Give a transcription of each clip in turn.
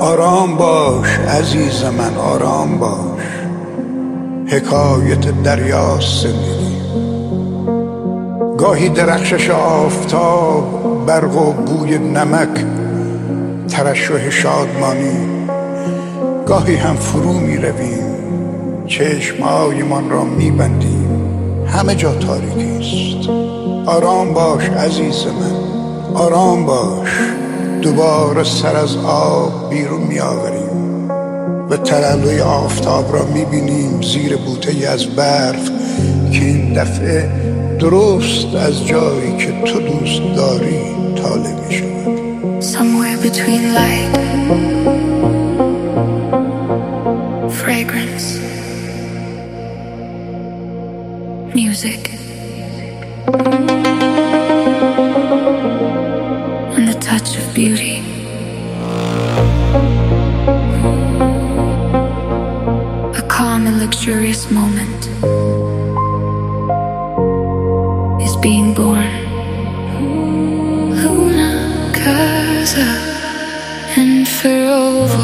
آرام باش عزیز من، آرام باش. حکایت دریاست زندگی، گاهی درخشش آفتاب، برق و بوی نمک، ترشح شادمانی. گاهی هم فرو می رویم، چشمهایمان را می بندیم، همه جا تاریکیست. آرام باش عزیز من، آرام باش. دوباره سر از آب بیرون می آوریم و تلالوی آفتاب را می بینیم زیر بوته‌ای از برف که این دفعه درست از جایی که تو دوست داری طالع می شود. Somewhere between light, fragrance, music, and the touch of beauty. A calm and luxurious moment is being born. Luna, casa, and forever.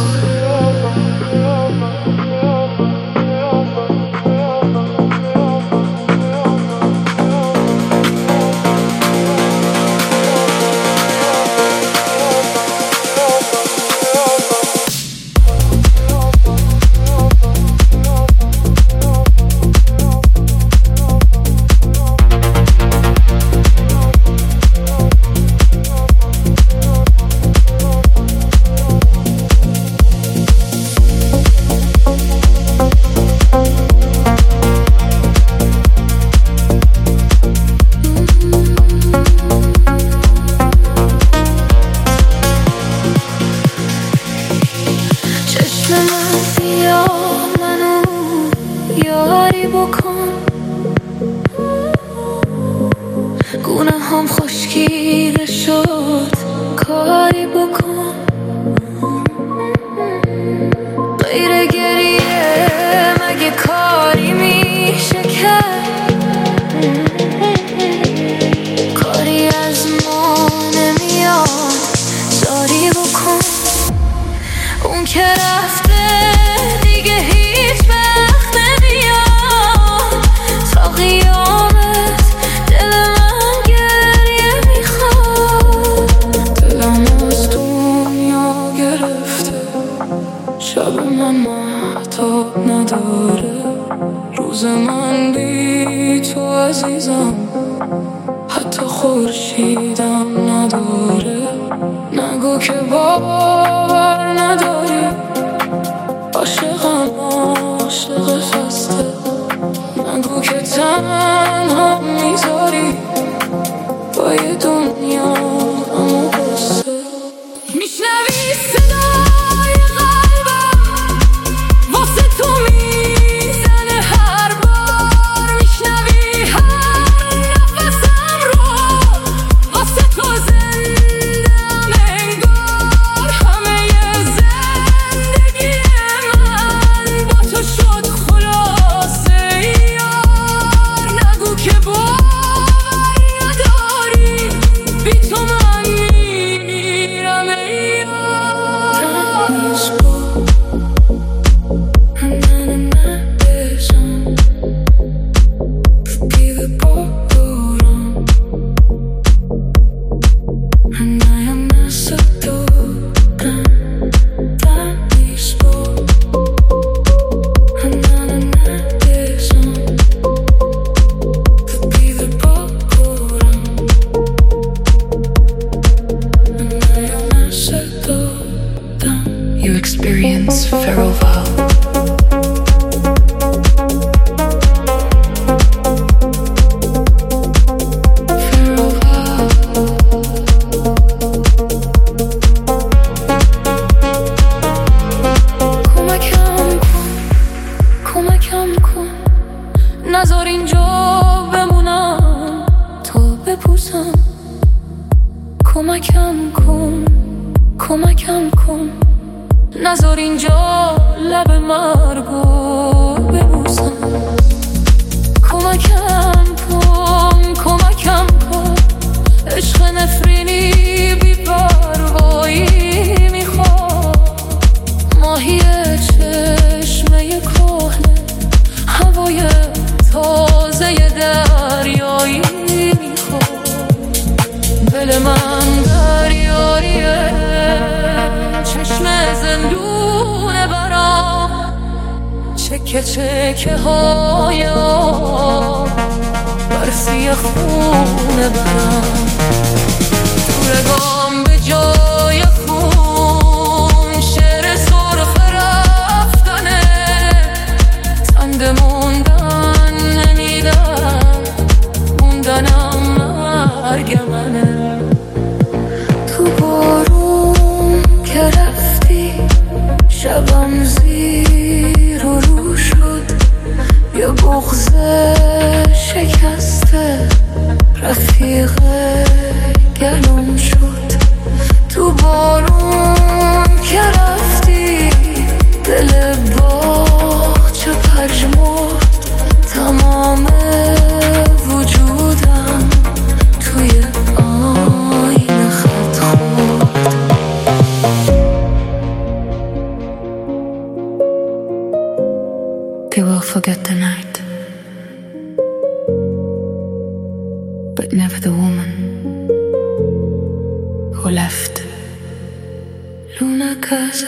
عشق نفرینی بی پروایی میخواد دل من دریاریه، چشم زندونه برام، چکه چکه های آب برسی خونه برام، رگام به جای خون شعر سرخ رفتنه، زنده موندن نمیدم، موندنم مرگ منه. تو بارون که رفتی شبم زیر و رو شد، یه بغض شکسته رفیق گلوم شد. تو بارون که رفتی دل باغچه پژمرد، تمام وجودم توی آینه خط خورد. They will forget the night, but never the woman who left Luna Casa.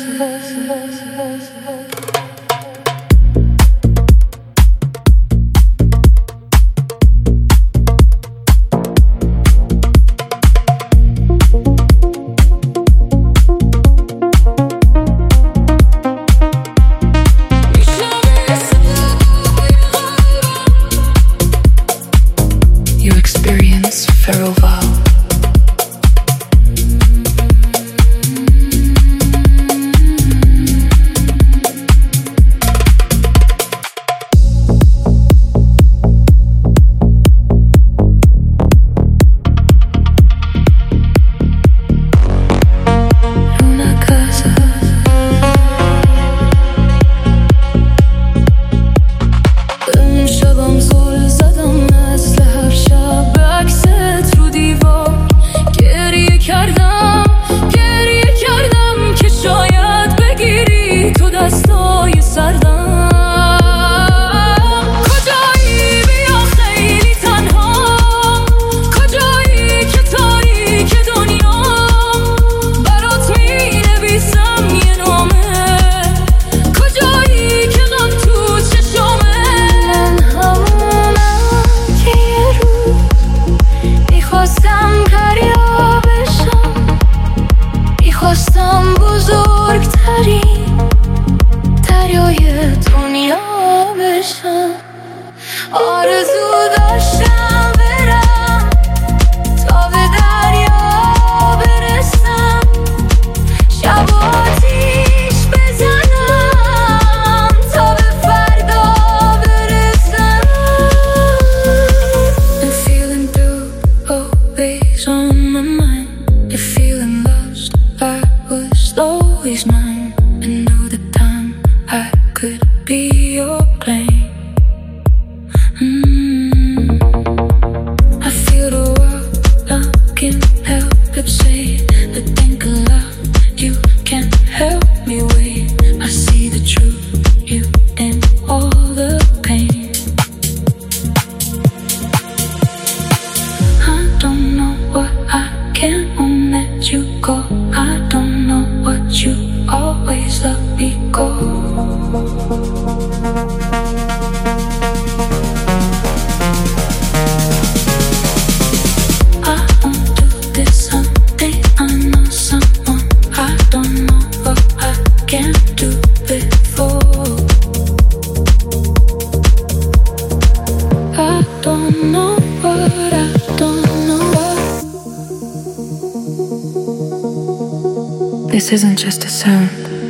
This isn't just a sound.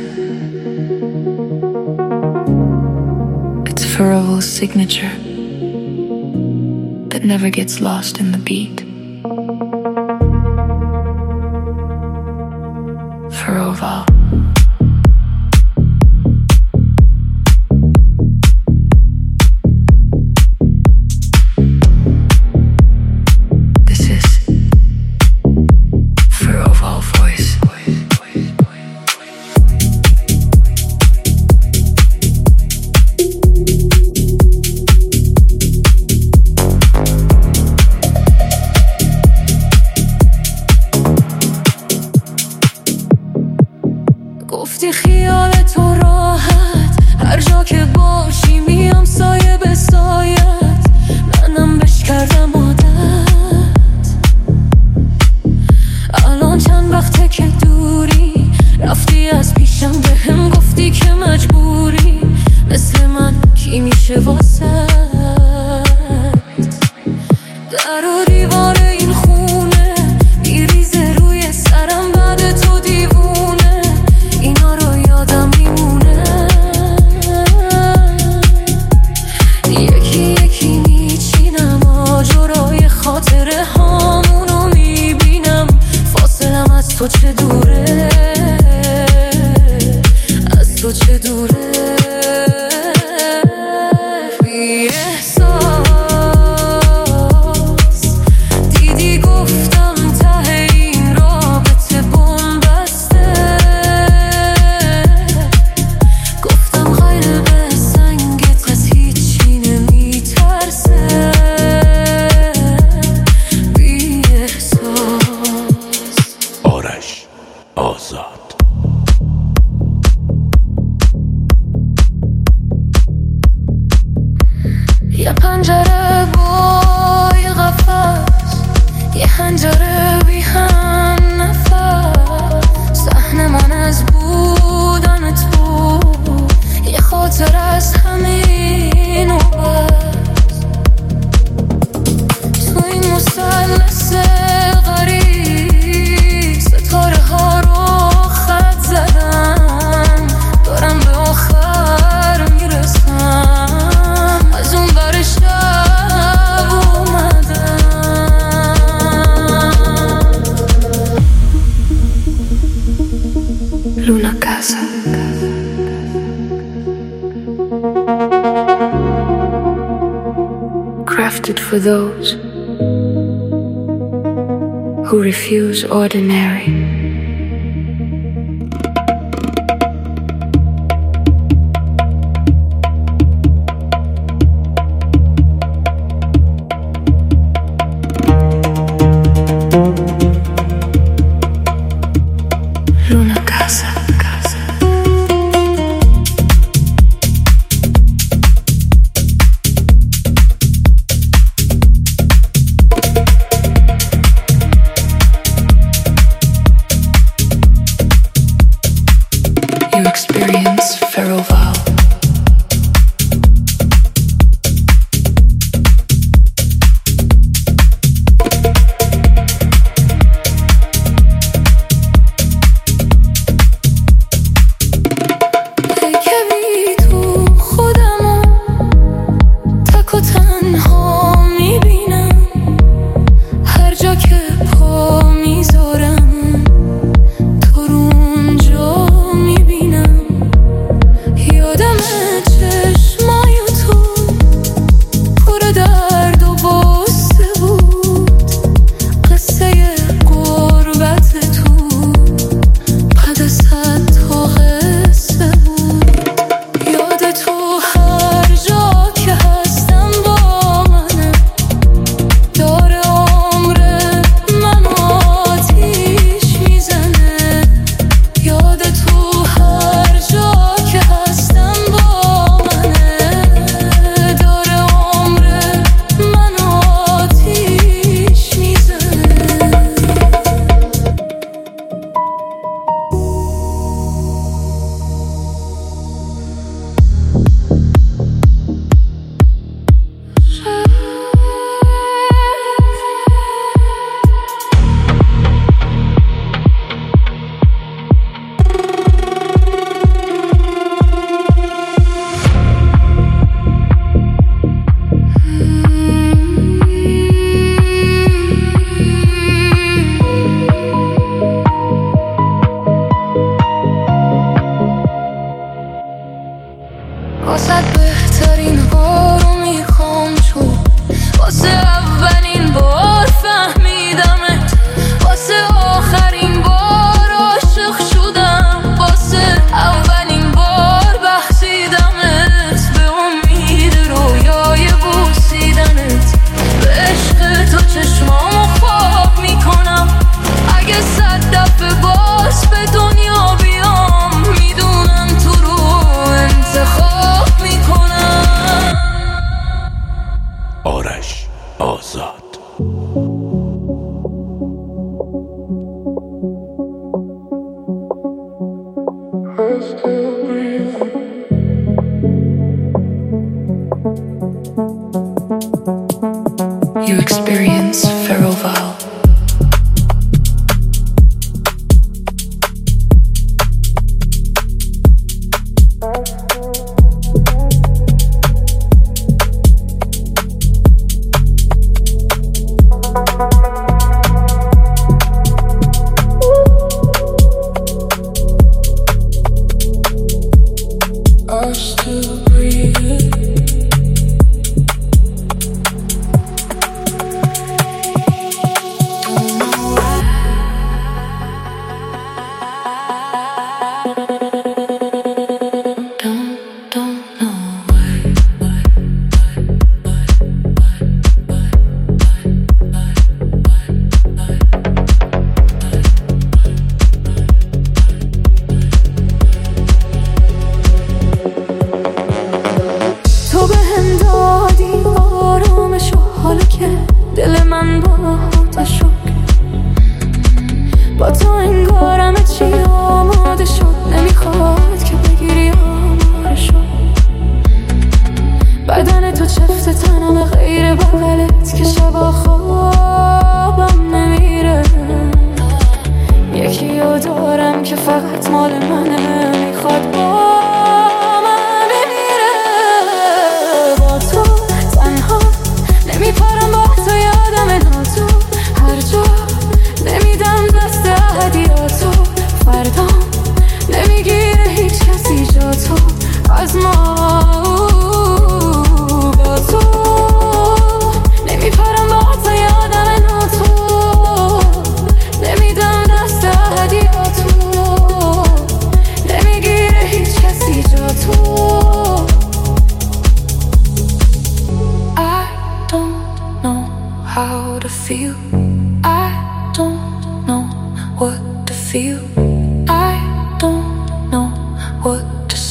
It's Pharrell's signature that never gets lost in the beat. Pharrell. گفتی خیال تو راحت، هر جا که باشی میام سایه به سایت، منم بش کردم عادت. الان چند وقته که دوری، رفتی از پیشم بهم گفتی که مجبوری، مثل من کی میشه واسه در و دیوار این خونه میریزه روی سرم، بعد تو دیوونه اینا رو یادم میمونه. یکی یکی میچینم آجرای خاطره هامونو میبینم، فاصلم از تو چه دوره، از تو چه دوره. یه پنجره با یه قفس، یه حنجره بی هم نفس، صحنه من از بودنت بود، یه خاطر از همین و بس. تو این مثلث غریب ستاره ها رو خط زدم، دارم به آخر میرسم، از اون بر شب اومدم. Luna Casa. Crafted for those who refuse ordinary. Luna Casa. You experience Ferroval.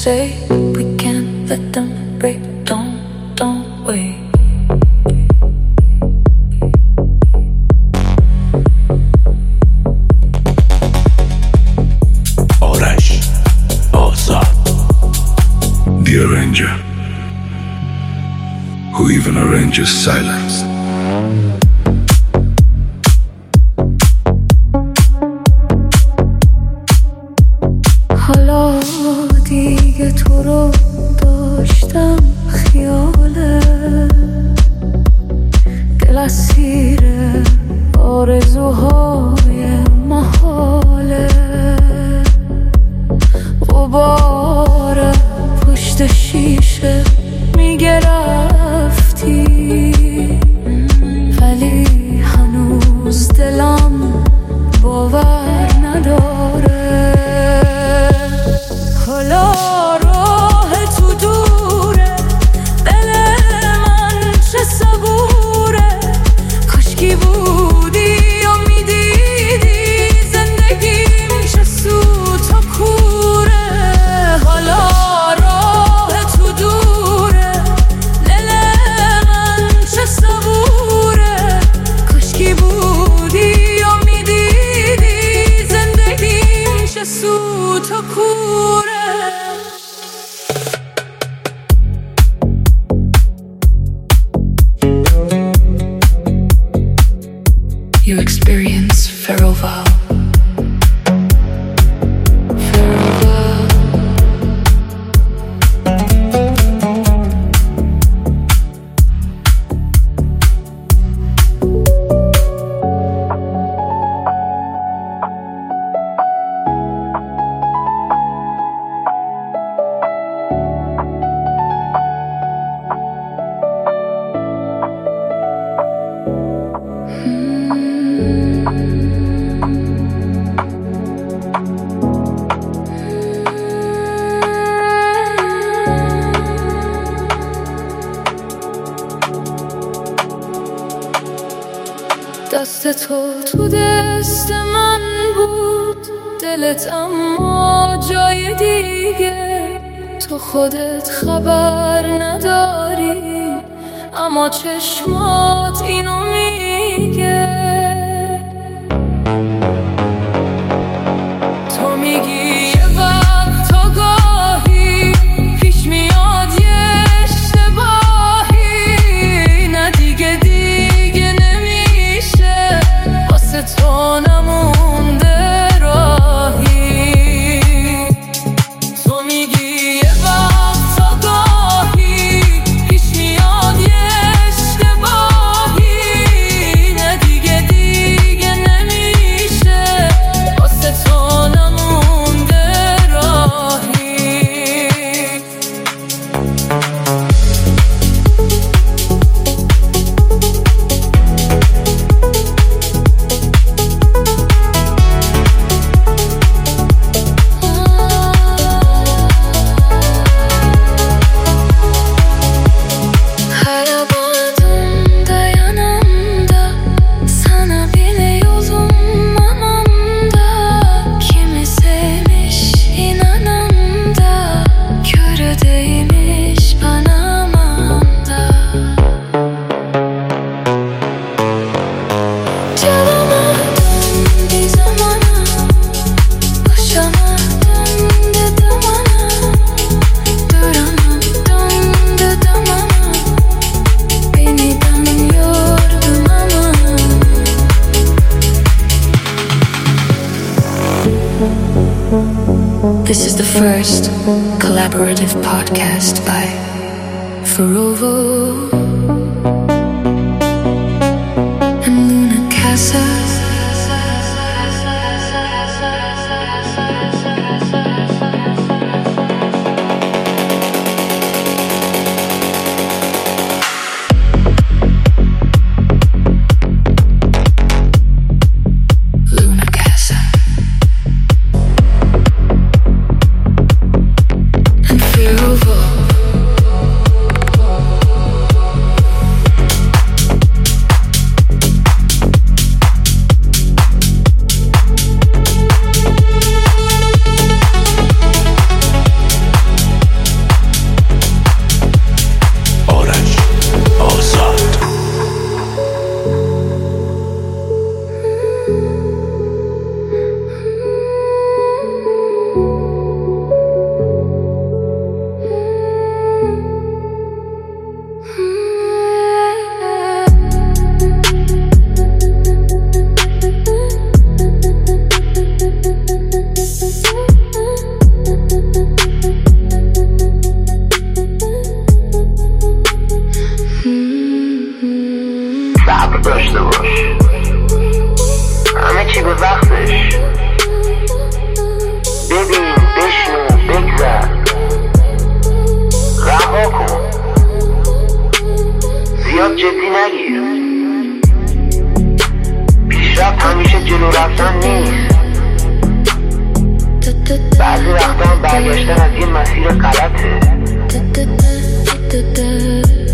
say we can't let them break. Don't wait. آرش آزاد The Arranger Who even arranges silence حالا دیگه تو رو داشتم خیاله دل اسیر آرزوهای محاله غبار پشت شیشه میگه رفتی ولی هنوز دلم باور نداره حالا راه تو دوره دل من چه صبوره کاشکی بودی یا میدیدی زندگیم چه سوت و کوره حالا راه تو دوره دل من چه صبوره کاشکی بودی یا میدیدی زندگیم چه سوت و کوره You experience Ferroval. دست تو دست من بود دلت اما جای دیگه تو خودت خبر نداری اما چشمات اینو میگه تو میگی یه وقت آگاهی پیش میاد یه اشتباهی نه دیگه نمیشه واسه تو نمونده راهی تو میگی یه وقت آگاهی پیش میاد یه اشتباهی نه دیگه نمیشه واسه تو نمونده راهی This is the first collaborative podcast by Ferrovo and Luna Casa. جلو رفتن نیست، بعضی وقتا هم برگشتن از یه مسیر غلطه.